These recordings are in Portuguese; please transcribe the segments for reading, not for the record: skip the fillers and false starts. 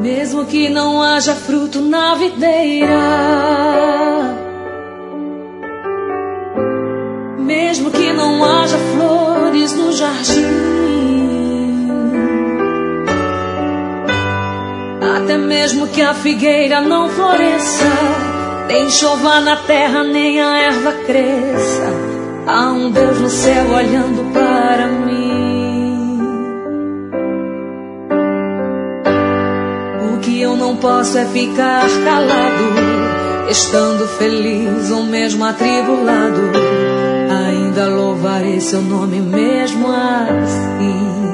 Mesmo que não haja fruto na videira, mesmo que não haja flores no jardim, até mesmo que a figueira não floresça, nem chova na terra, nem a erva cresça, há um Deus no céu olhando para mim. O que eu não posso é ficar calado, estando feliz ou mesmo atribulado, ainda louvarei seu nome mesmo assim.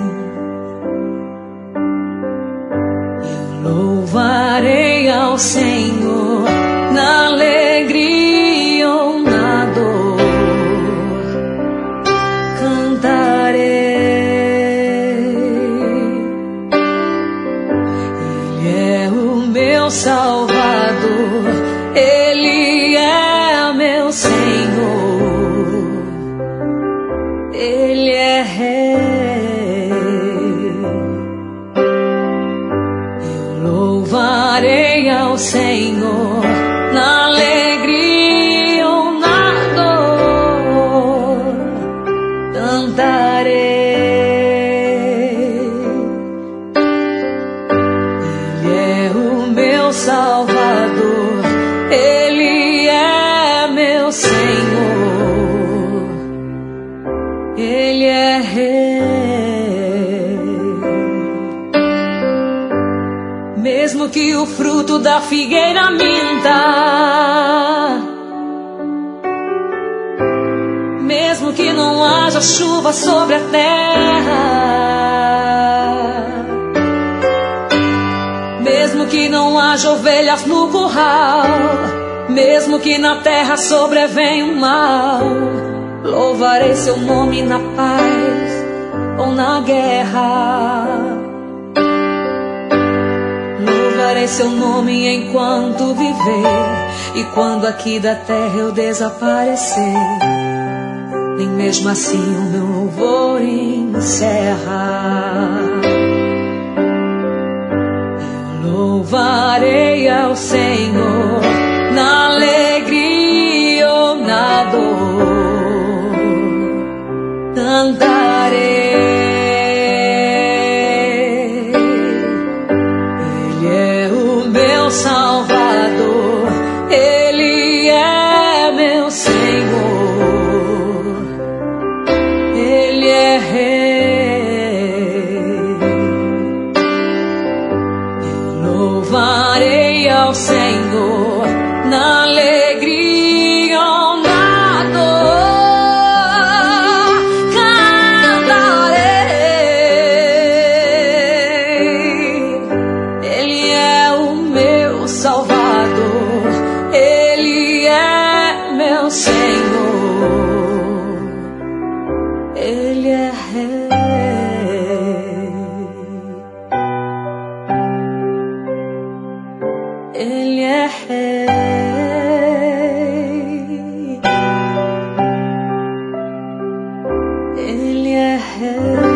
Eu louvarei ao Senhor na alegria ou na dor, cantarei. Ele é o meu Salvador, Ele é meu Senhor, Ele é Rei. Eu louvarei ao Senhor na alegria ou na dor, cantarei. Ele é o meu Salvador, Ele é meu Senhor, Ele é Rei. Mesmo que o fruto da figueira minta, mesmo que não haja chuva sobre a terra, mesmo que não haja ovelhas no curral, mesmo que na terra sobrevenha o mal, louvarei seu nome na paz ou na guerra. Louvarei seu nome enquanto viver, e quando aqui da terra eu desaparecer, nem mesmo assim o meu louvor encerra. Eu louvarei ao Senhor na alegria ou na dor, cantarei. Salvador, Ele é meu Senhor, Ele é Rei. Eu louvarei ao Senhor na alegria ou na dor, cantarei. Ele é o meu Salvador, Ele é meu Senhor, Ele é Rei. Ele é Rei. Ele é Rei.